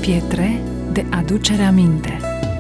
Pietre de aducere aminte.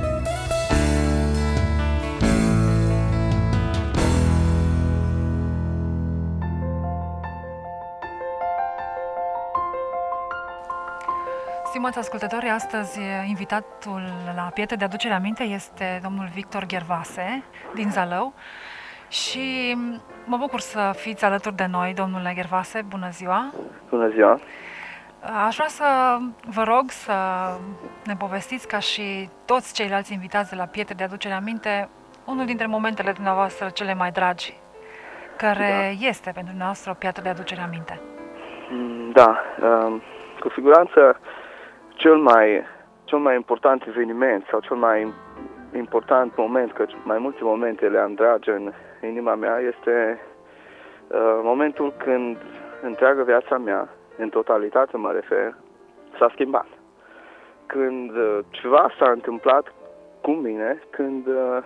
Stimați ascultători, astăzi invitatul la Pietre de aducere aminte este domnul Victor Gervase din Zalău și mă bucur să fiți alături de noi, domnule Gervase. Bună ziua! Bună ziua! Aș vrea să vă rog să ne povestiți, ca și toți ceilalți invitați de la Pietre de aducere aminte, unul dintre momentele dumneavoastră cele mai dragi, care este pentru dumneavoastră o piatră de aducere aminte. Da, cu siguranță cel mai important eveniment sau cel mai important moment, că mai multe momente le am dragi în inima mea, este momentul când întreaga viața mea, în totalitate mă refer, s-a schimbat. Când ceva s-a întâmplat cu mine, când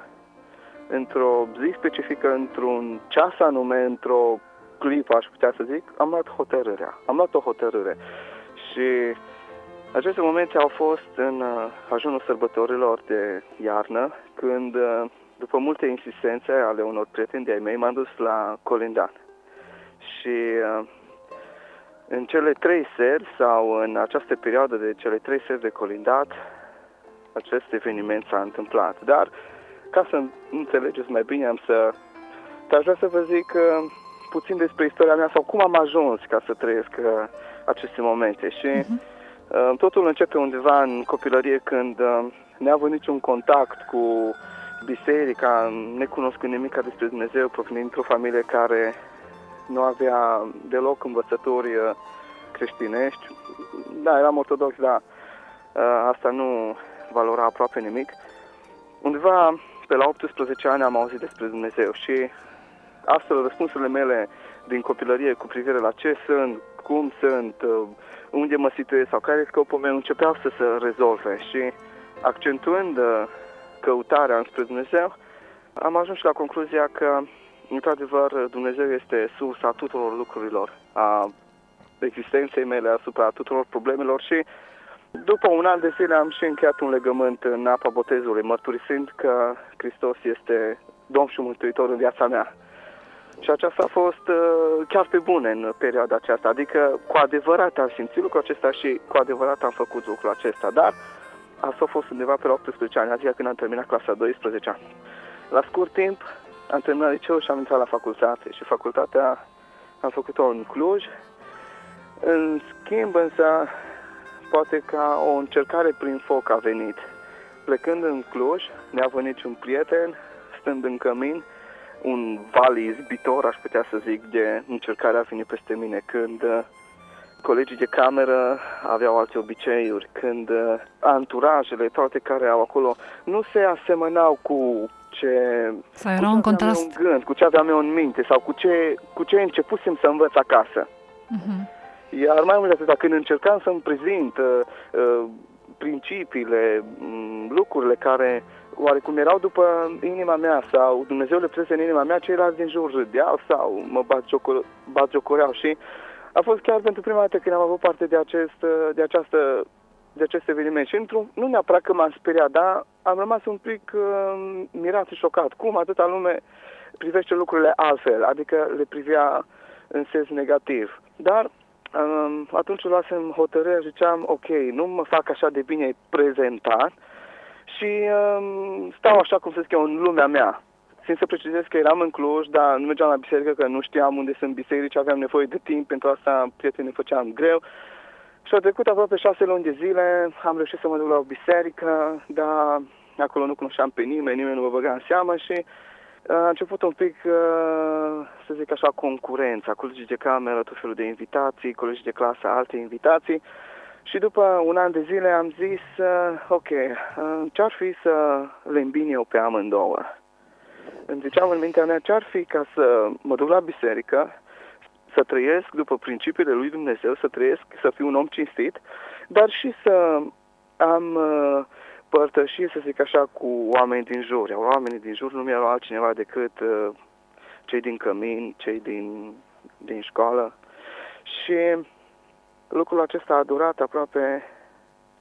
într-o zi specifică, într-un ceas anume, într-o clipă, aș putea să zic, am luat o hotărâre. Și aceste momente au fost în ajunul sărbătorilor de iarnă, când, după multe insistențe ale unor prieteni de-ai mei, m-am dus la colindat. Și în cele 3 seri, sau în această perioadă de cele 3 seri de colindat, acest eveniment s-a întâmplat. Dar, ca să înțelegeți mai bine, aș vrea să vă zic puțin despre istoria mea sau cum am ajuns ca să trăiesc aceste momente. Și totul începe undeva în copilărie, când n-a avut niciun contact cu biserica, necunoscând nimic despre Dumnezeu, provenind dintr-o familie care nu avea deloc învățături creștinești. Da, eram ortodox, dar asta nu valora aproape nimic. Undeva pe la 18 ani am auzit despre Dumnezeu și astfel răspunsurile mele din copilărie cu privire la ce sunt, cum sunt, unde mă situez sau care e scopul meu, începeau să se rezolve. Și accentuând căutarea înspre Dumnezeu, am ajuns la concluzia că, într-adevăr, Dumnezeu este sursa tuturor lucrurilor, a existenței mele, asupra tuturor problemelor. Și după un an de zile am și încheiat un legământ în apa botezului, mărturisind că Hristos este Domn și Mântuitor în viața mea. Și aceasta a fost chiar pe bune în perioada aceasta, adică cu adevărat am simțit lucrul acesta și cu adevărat am făcut lucrul acesta. Dar asta a fost undeva pe la 18 ani, adică când am terminat clasa 12. La scurt timp am terminat liceul și am intrat la facultate și facultatea am făcut-o în Cluj. În schimb, însă, poate ca o încercare prin foc a venit. Plecând în Cluj, neavând niciun prieten, stând în cămin, un val izbitor, aș putea să zic, de încercare a venit peste mine, când colegii de cameră aveau alte obiceiuri, când anturajele, toate care au acolo, nu se asemănau cu ce era un contrast, în gând, cu ce aveam eu în minte sau cu ce începusem să învăț acasă. Iar mai mult de atât, când încercam să-mi prezint principiile, lucrurile care oarecum erau după inima mea sau Dumnezeu le pusese în inima mea, ceilalți din jur râdeau sau mă batjocoreau. Și a fost chiar pentru prima dată când am avut parte de acest eveniment. Și nu neapărat că m-am speriat, dar am rămas un pic mirat și șocat. Cum atâta lume privește lucrurile altfel, adică le privea în sens negativ. Dar atunci luasem hotărârea și ziceam, ok, nu mă fac așa de bine prezentat și stau așa, cum să zic eu, în lumea mea. Țin să precizez că eram în Cluj, dar nu mergeam la biserică, că nu știam unde sunt biserici, aveam nevoie de timp, pentru asta prietenii făceam greu. Și au trecut aproape 6 luni de zile, am reușit să mă duc la o biserică, dar acolo nu cunoșteam pe nimeni nu mă băga în seamă și a început un pic, să zic așa, concurența, colegii de cameră, tot felul de invitații, colegii de clasă, alte invitații. Și după un an de zile am zis, ok, ce-ar fi să le îmbin eu pe amândouă? Îmi ziceam în mintea mea, ce-ar fi ca să mă duc la biserică, să trăiesc după principiile lui Dumnezeu, să trăiesc, să fiu un om cinstit, dar și să am părtășie, să zic așa, cu oamenii din jur. Oamenii din jur nu erau altcineva decât cei din cămin, cei din școală. Și lucrul acesta a durat aproape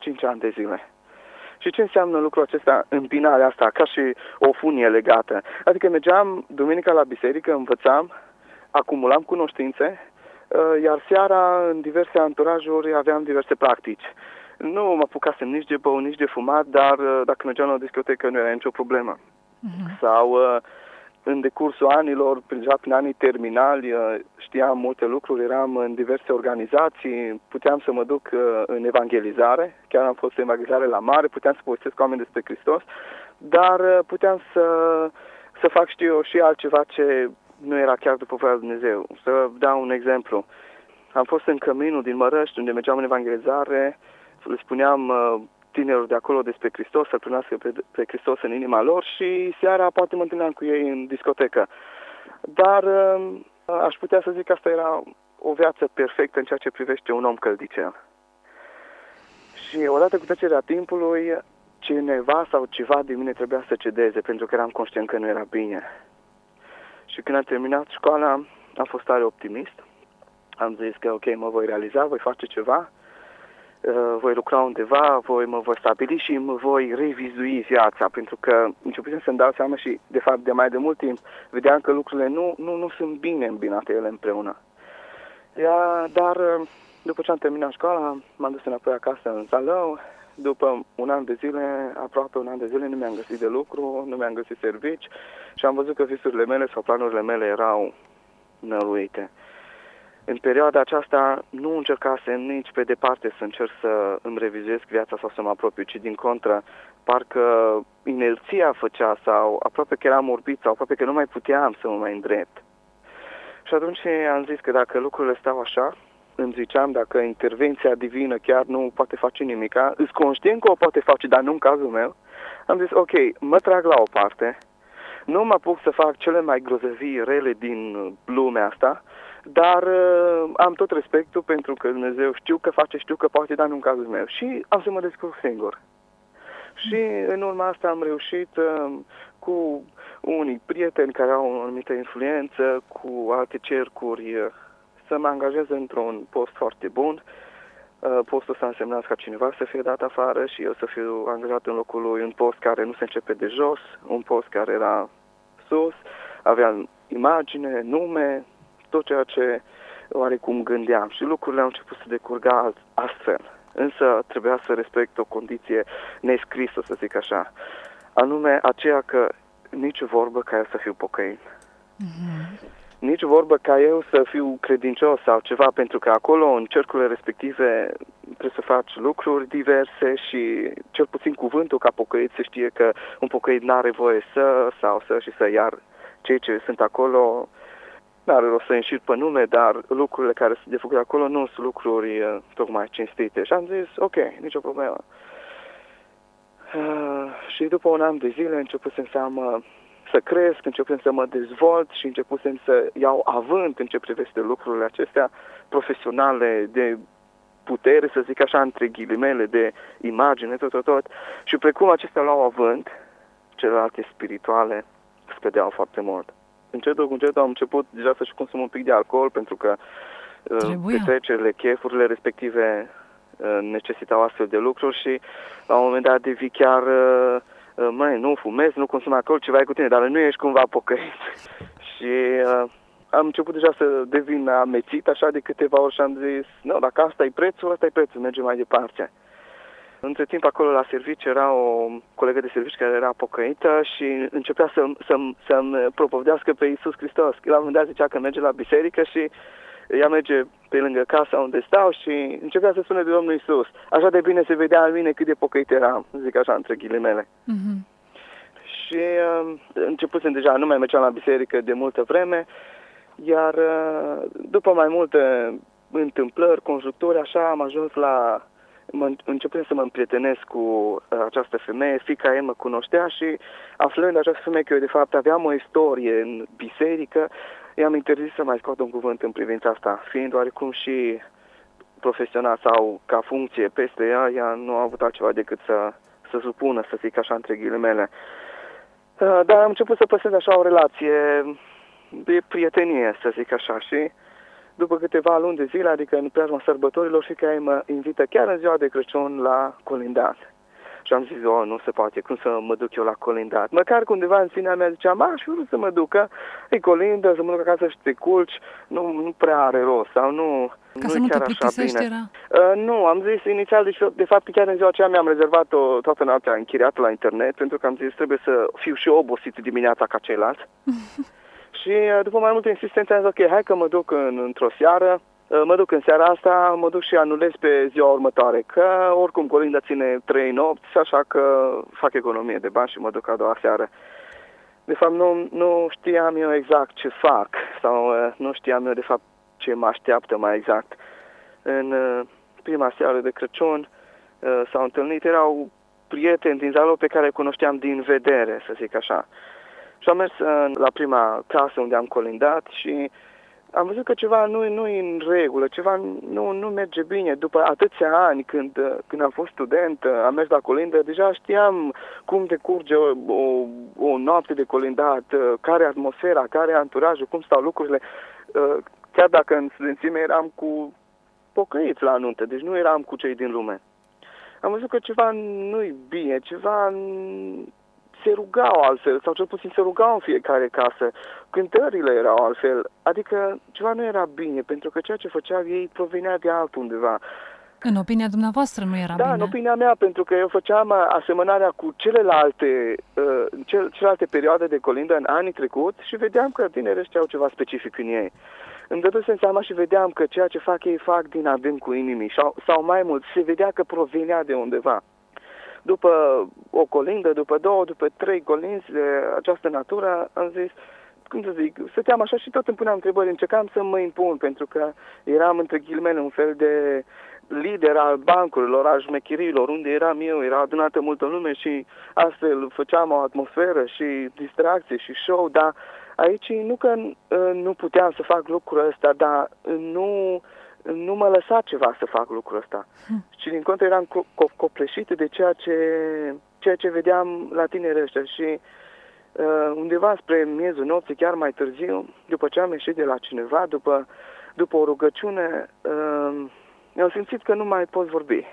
5 ani de zile. Și ce înseamnă lucrul acesta, împinarea asta, ca și o funie legată? Adică mergeam duminica la biserică, învățam, acumulam cunoștințe, iar seara în diverse anturajuri aveam diverse practici. Nu mă apucasem nici de băut, nici de fumat, dar dacă mergeam la o discotecă nu era nicio problemă. Sau în decursul anilor, deja prin anii terminali, știam multe lucruri, eram în diverse organizații, puteam să mă duc în evangelizare, chiar am fost în evangelizare la mare, puteam să povestesc cu oameni despre Hristos, dar puteam să fac, știu eu, și altceva ce nu era chiar după voia lui Dumnezeu. Să dau un exemplu. Am fost în Căminul din Mărăști, unde mergeam în evangelizare, le spuneam tinerilor de acolo despre Hristos, să-L primească pe Hristos în inima lor și seara poate mă întâlneam cu ei în discotecă. Dar aș putea să zic că asta era o viață perfectă în ceea ce privește un om căldicel. Și odată cu trecerea timpului, cineva sau ceva din mine trebuia să cedeze, pentru că eram conștient că nu era bine. Și când am terminat școala, am fost tare optimist. Am zis că ok, mă voi realiza, voi face ceva, voi lucra undeva, mă voi stabili și mă voi revizui viața, pentru că începusem să-mi dau seama și, de fapt, de mai de mult timp, vedeam că lucrurile nu sunt bine îmbinate ele împreună. Dar după ce am terminat școala, m-am dus înapoi acasă în Zalău. După un an de zile, aproape un an de zile, nu mi-am găsit de lucru, nu mi-am găsit servici și am văzut că visurile mele sau planurile mele erau năruite. În perioada aceasta nu încercasem nici pe departe să încerc să îmi revizuiesc viața sau să mă apropiu, ci din contră, parcă inerția făcea sau aproape că eram orbit sau aproape că nu mai puteam să mă mai îndrept. Și atunci am zis că dacă lucrurile stau așa, îmi ziceam, dacă intervenția divină chiar nu poate face nimica, îs conștient că o poate face, dar nu în cazul meu, am zis, ok, mă trag la o parte, nu mă apuc să fac cele mai grozăvii rele din lumea asta, dar am tot respectul pentru că Dumnezeu știu că face, știu că poate, dar nu în cazul meu. Și am să mă descurc singur. Și în urma asta am reușit cu unii prieteni care au o anumită influență, cu alte cercuri, să mă angajez într-un post foarte bun. Postul ăsta însemna ca cineva să fie dat afară și eu să fiu angajat în locul lui, un post care nu se începe de jos, un post care era sus, avea imagine, nume, tot ceea ce oarecum gândeam și lucrurile au început să decurga astfel. Însă trebuia să respect o condiție nescrisă, să zic așa, anume aceea că nici vorbă ca eu să fiu pocăit. Nici vorbă ca eu să fiu credincios sau ceva, pentru că acolo, în cercurile respective, trebuie să faci lucruri diverse și cel puțin cuvântul ca pocăit se știe că un pocăit n-are voie să, iar cei ce sunt acolo, n-are rost să înșir pe nume, dar lucrurile care sunt de făcut acolo nu sunt lucruri tocmai cinstite. Și am zis, ok, nicio problemă. Și după un an de zile începusem să cresc, începusem să mă dezvolt și începusem să iau avânt în ce privește lucrurile acestea profesionale, de putere, să zic așa, între ghilimele, de imagine, tot. Și precum acestea luau avânt, celelalte spirituale scădeau foarte mult. Încetul cu încetul am început deja să-și consum un pic de alcool, pentru că petrecerile, chefurile respective necesitau astfel de lucruri și la un moment dat devii chiar, nu fumezi, nu consumi alcool, ceva e cu tine, dar nu ești cumva pocăit. Și am început deja să devin amețit așa de câteva ori și am zis, nu, dacă asta e prețul, mergem mai departe. Între timp, acolo la serviciu era o colegă de serviciu care era pocăită și începea să-mi propovădească pe Iisus Hristos. La un moment dat zicea că merge la biserică și ea merge pe lângă casa unde stau și începea să spune de Domnul Iisus. Așa de bine se vedea în mine cât de pocăit eram, zic așa, între ghilimele. Și începusem deja, nu mai mergeam la biserică de multă vreme, iar după mai multe întâmplări, conjuncturi, așa, am ajuns începând să mă împrietenesc cu această femeie, fiica ei mă cunoștea și aflând această femeie că eu de fapt aveam o istorie în biserică, i-am interzis să mai scot un cuvânt în privința asta, fiind oarecum și profesional sau ca funcție peste ea nu a avut altceva decât să supună, să zic așa, între ghilimele. Dar am început să păstrez așa o relație de prietenie, să zic așa, și după câteva luni de zile, adică în preajma sărbătorilor, fiica mă invită chiar în ziua de Crăciun la colindat. Și am zis, nu se poate, cum să mă duc eu la colindat? Măcar că undeva în sinea mea ziceam, aș vrea să mă ducă, e colindă, să mă duc acasă și te culci, nu prea are rost, sau nu Ca să e nu te chiar așa plictisești bine. era? Nu, am zis inițial, deci de fapt chiar în ziua aceea mi-am rezervat-o toată noaptea închiriată la internet, pentru că am zis, trebuie să fiu și obosit dimineața ca ceilalți. Și după mai multe insistențe am zis, ok, hai că mă duc într-o seară, mă duc în seara asta, mă duc și anulez pe ziua următoare, că oricum colinda ține 3 nopți, așa că fac economie de bani și mă duc a doua seară. De fapt, nu știam eu exact ce fac, sau nu știam eu de fapt ce mă așteaptă mai exact. În prima seară de Crăciun s-au întâlnit, erau prieteni din Zalău pe care cunoșteam din vedere, să zic așa. Și am mers la prima casă unde am colindat și am văzut că ceva nu e în regulă, ceva nu merge bine. După atâția ani, când am fost student, am mers la colindă, deja știam cum decurge o noapte de colindat, care e atmosfera, care e anturajul, cum stau lucrurile. Chiar dacă în studențime eram cu pocăiți la nuntă, deci nu eram cu cei din lume. Am văzut că ceva nu-i bine, ceva se rugau altfel, sau cel puțin se rugau în fiecare casă. Cântările erau altfel, adică ceva nu era bine, pentru că ceea ce făceau ei provenea de altundeva. În opinia dumneavoastră nu era bine? Da, în opinia mea, pentru că eu făceam asemănarea cu celelalte perioade de colindă în anii trecuți și vedeam că tinerii ăștia au ceva specific în ei. Îmi dădusem seama și vedeam că ceea ce fac ei fac din adâncul inimii sau mai mult, se vedea că provenea de undeva. După o colindă, după 2, după 3 colinzi de această natură, am zis, cum să zic, stăteam așa și tot îmi puneam întrebări, încercam să mă impun, pentru că eram între ghilimele un fel de lider al bancurilor, al șmecherilor, unde eram eu, era adunată multă lume și astfel făceam o atmosferă și distracție și show, dar aici nu că nu puteam să fac lucrul ăsta, dar nu mă lăsa ceva să fac lucrul ăsta. Și din contră eram copleșit de ceea ce vedeam la tinerii ăștia și undeva spre miezul nopții, chiar mai târziu, după ce am ieșit de la cineva, după o rugăciune, mi-am simțit că nu mai pot vorbi.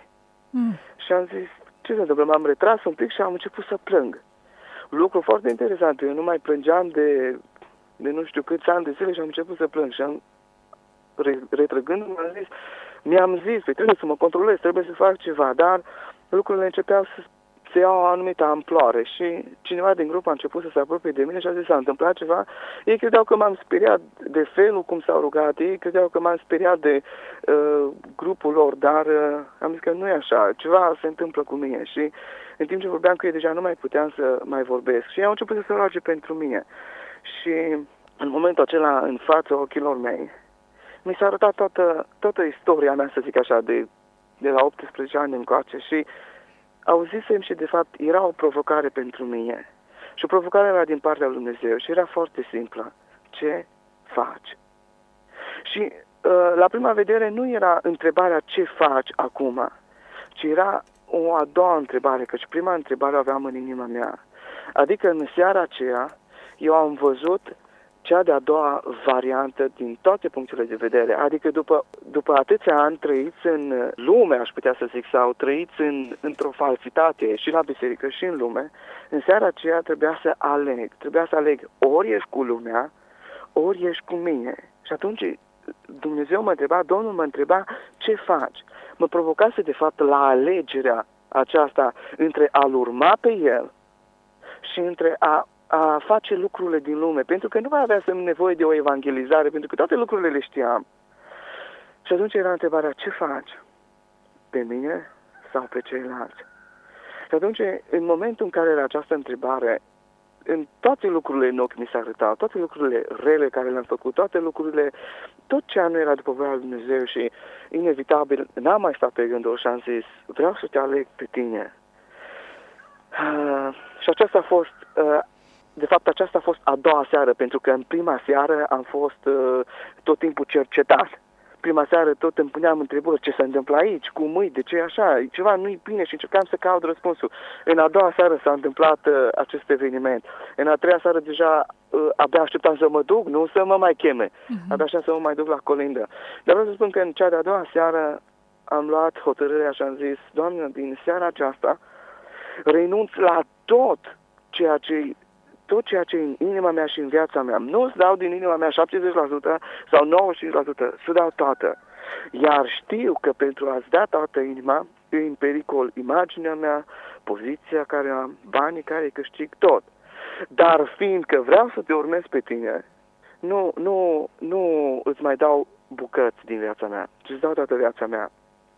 Și am zis, ce se întâmplă? M-am retras un pic și am început să plâng. Lucru foarte interesant. Eu nu mai plângeam de nu știu câți ani de zile și am început să plâng. Și retrăgându-mă, mi-am zis, trebuie să mă controlez, trebuie să fac ceva, dar lucrurile începeau să iau o anumită amploare și cineva din grup a început să se apropie de mine și a zis, s-a întâmplat ceva. Ei credeau că m-am speriat de felul cum s-au rugat, ei credeau că m-am speriat de grupul lor, dar am zis că nu e așa, ceva se întâmplă cu mine și în timp ce vorbeam cu ei deja nu mai puteam să mai vorbesc și ei au început să se roage pentru mine. Și în momentul acela, în fața ochilor mei, mi s-a arătat toată istoria mea, să zic așa, de la 18 ani încoace și auzisem și de fapt era o provocare pentru mine. Și o provocare era din partea lui Dumnezeu și era foarte simplă. Ce faci? Și la prima vedere nu era întrebarea ce faci acum, ci era o a doua întrebare, căci prima întrebare o aveam în inima mea. Adică în seara aceea eu am văzut cea de-a doua variantă din toate punctele de vedere. Adică după atâția ani trăiți în lume, aș putea să zic, sau trăiți într-o falsitate și la biserică și în lume, în seara aceea trebuia să aleg. Ori ești cu lumea, ori ești cu mine. Și atunci Dumnezeu mă întreba, Domnul mă întreba, ce faci? Mă provocase de fapt la alegerea aceasta între a-L urma pe El și între a face lucrurile din lume, pentru că nu mai avea nevoie de o evangelizare, pentru că toate lucrurile le știam. Și atunci era întrebarea, ce faci? Pe mine sau pe ceilalți? Și atunci, în momentul în care era această întrebare, în toate lucrurile în ochi mi se arătau, toate lucrurile rele care le-am făcut, tot ce nu era după voia lui Dumnezeu și inevitabil, n-am mai stat pe gândul și am zis, vreau să te aleg pe tine. Și aceasta a fost... De fapt, aceasta a fost a doua seară, pentru că în prima seară am fost tot timpul cercetat. Prima seară tot îmi puneam întrebări, ce se întâmplă aici, cum îi, de ce e așa, ceva nu-i bine și încercam să caut răspunsul. În a doua seară s-a întâmplat acest eveniment. În a treia seară deja abia așteptam să mă duc, nu să mă mai cheme. Abia așa să mă mai duc la colindă. Dar vreau să spun că în cea de-a doua seară am luat hotărârea și am zis, Doamne, din seara aceasta renunț la tot ceea ce în inima mea și în viața mea. Nu îți dau din inima mea 70% sau 95%, să dau toată. Iar știu că pentru a-ți da toată inima, e în pericol imaginea mea, poziția care am, banii care câștig, tot. Dar fiindcă vreau să te urmez pe tine, nu îți mai dau bucăți din viața mea, ci îți dau toată viața mea.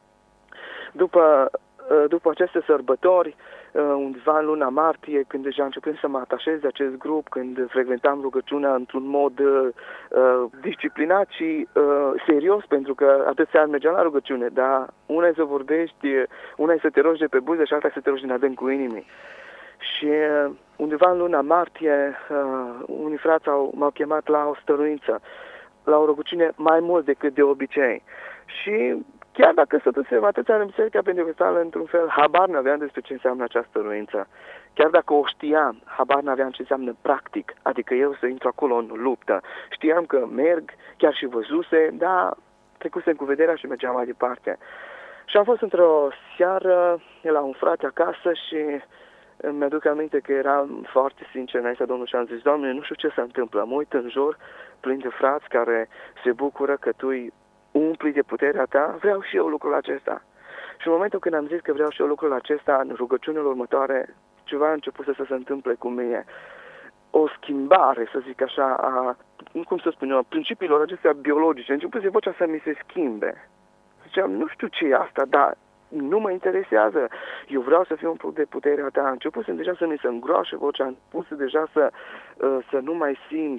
După aceste sărbători, undeva în luna martie, când deja începem să mă atașez de acest grup, când frecventam rugăciunea într-un mod disciplinat și serios, pentru că atâția ani mergeam la rugăciune, dar una e să vorbești, una e să te rogi de pe buze și alta e să te rogi din adâncul inimii. Și undeva în luna martie, unii frați m-au chemat la o stăruință, la o rugăciune mai mult decât de obicei. Și chiar dacă stătusem atâția în Biserica Pentecostală, într-un fel, habar n-aveam despre ce înseamnă această stăruință. Chiar dacă o știam, habar n-aveam ce înseamnă practic, adică eu să intru acolo în luptă. Știam că merg, chiar și văzuse, dar trecusem cu vederea și mergeam mai departe. Și am fost într-o seară la un frate acasă și îmi aduc aminte că eram foarte sincer înaintea Domnului și am zis, Doamne, nu știu ce se întâmplă, mă uit în jur, plin de frați care se bucură că Tu îi umpli de puterea Ta, vreau și eu lucrul acesta. Și în momentul când am zis că vreau și eu lucrul acesta, în rugăciunile următoare, ceva a început să se întâmple cu mine. O schimbare, să zic așa, cum să spun eu, principiilor acestea biologice. A început vocea să mi se schimbe. Ziceam, nu știu ce e asta, dar nu mă interesează. Eu vreau să fiu umplut de puterea Ta. A început deja să mi se îngroașe vocea, am pus deja să nu mai simt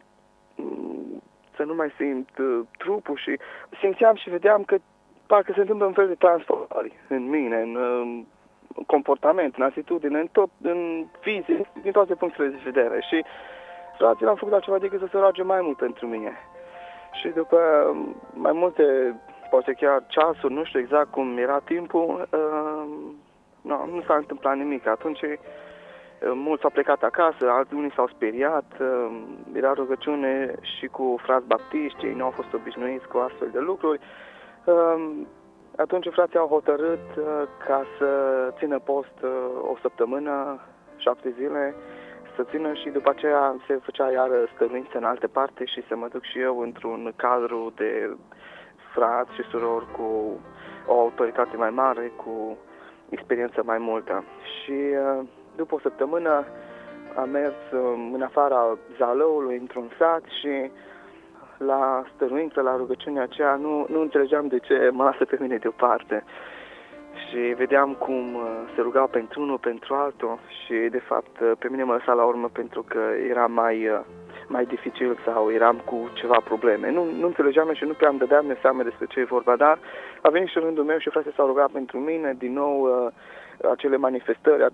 trupul și simțeam și vedeam că parcă se întâmplă un fel de transformări în mine, în comportament, în atitudine, în fizic, din toate punctele de vedere. Și frații n-au făcut altceva decât să se roage mai mult pentru mine. Și după mai multe, poate chiar ceasuri, nu știu exact cum era timpul, nu s-a întâmplat nimic. Atunci mulți s-au plecat acasă, unii s-au speriat, era rugăciune și cu frați baptiști, ei nu au fost obișnuiți cu astfel de lucruri. Atunci frații au hotărât ca să țină post o săptămână, 7 zile, să țină și după aceea se făcea iară stăruință în alte parte și să mă duc și eu într-un cadru de frați și surori cu o autoritate mai mare, cu experiență mai multă. Și după o săptămână am mers în afara Zalăului, într-un sat și la stăruință, la rugăciunea aceea, nu înțelegeam de ce mă lasă pe mine deoparte. Și vedeam cum se rugau pentru unul, pentru altul și, de fapt, pe mine mă lăsa la urmă pentru că era mai dificil sau eram cu ceva probleme. Nu înțelegeam și nu prea îmi dădeam seama despre ce e vorba, dar a venit și rândul meu și frații s-au rugat pentru mine, din nou acele manifestări,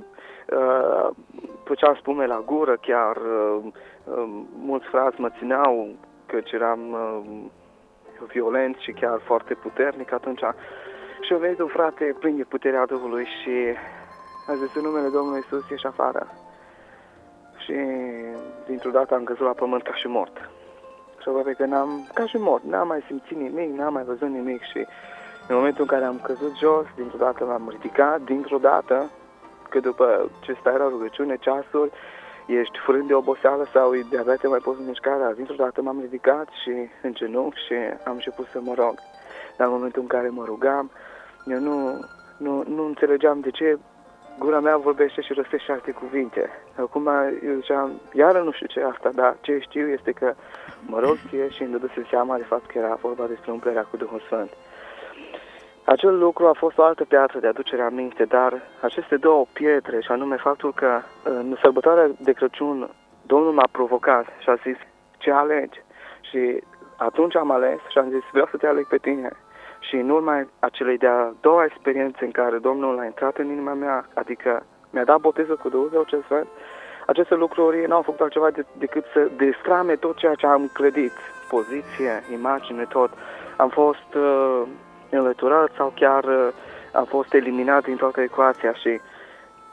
făceam spume la gură, chiar mulți frați mă țineau căci eram violent și chiar foarte puternic atunci. Și a venit un frate plin de puterea Duhului și a zis, în numele Domnului Iisus, ieși afară. Și dintr-o dată am căzut la pământ ca și mort. Și aproape că n-am mai simțit nimic, n-am mai văzut nimic și în momentul în care am căzut jos, dintr-o dată m-am ridicat, dintr-o dată, că după ce stai la rugăciune, ceasuri, ești frânt de oboseală sau de-abia te mai poți mișca, dar dintr-o dată m-am ridicat și în genunchi și am început să mă rog. Dar în momentul în care mă rugam, eu nu înțelegeam de ce gura mea vorbește și rostește alte cuvinte. Acum eu ziceam, iară nu știu ce e asta, dar ce știu este că mă rog ție și îmi dăduse seama de fapt că era vorba despre umplerea cu Duhul Sfânt. Acel lucru a fost o altă piatră de aducere aminte, dar aceste două pietre, și anume faptul că în sărbătoarea de Crăciun Domnul m-a provocat și a zis, ce alegi? Și atunci am ales și am zis, vreau să te aleg pe tine. Și în urma acelei de-a doua experiențe în care Domnul a intrat în inima mea, adică mi-a dat botezul cu Duhul cel Sfânt, aceste lucruri n-au făcut altceva decât să destrame tot ceea ce am clădit, poziție, imagine, tot. Am fost înlăturat sau chiar am fost eliminat din toată ecuația și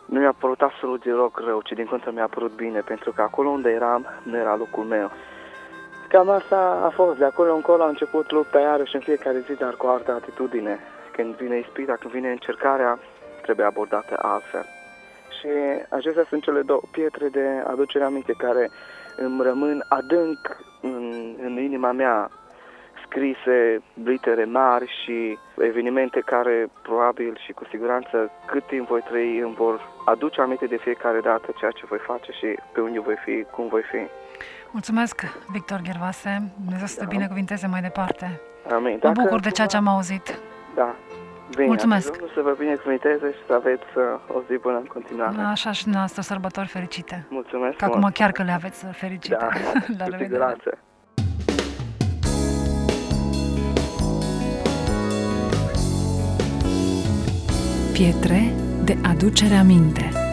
nu mi-a părut absolut deloc rău, ci din contră mi-a părut bine, pentru că acolo unde eram, nu era locul meu. Cam asta a fost, de acolo încolo a început lupta iarăși în fiecare zi, dar cu altă atitudine. Când vine ispita, când vine încercarea, trebuie abordată altfel. Și acestea sunt cele două pietre de aducere aminte care îmi rămân adânc în inima mea, scrise, litere mari și evenimente care probabil și cu siguranță cât timp voi trăi îmi vor aduce aminte de fiecare dată ceea ce voi face și pe unde voi fi, cum voi fi. Mulțumesc, Victor Gervase. Dumnezeu să te binecuvinteze mai departe. Amin. Mă bucur de ceea ce am auzit. Da. Bine, mulțumesc. Dumnezeu să vă binecuvinteze și să aveți o zi bună în continuare. Așa și noastră, sărbători fericite. Mulțumesc. Că acum chiar că le aveți fericite. Da, La cu revedere. siguranță. Pietre de aducere aminte.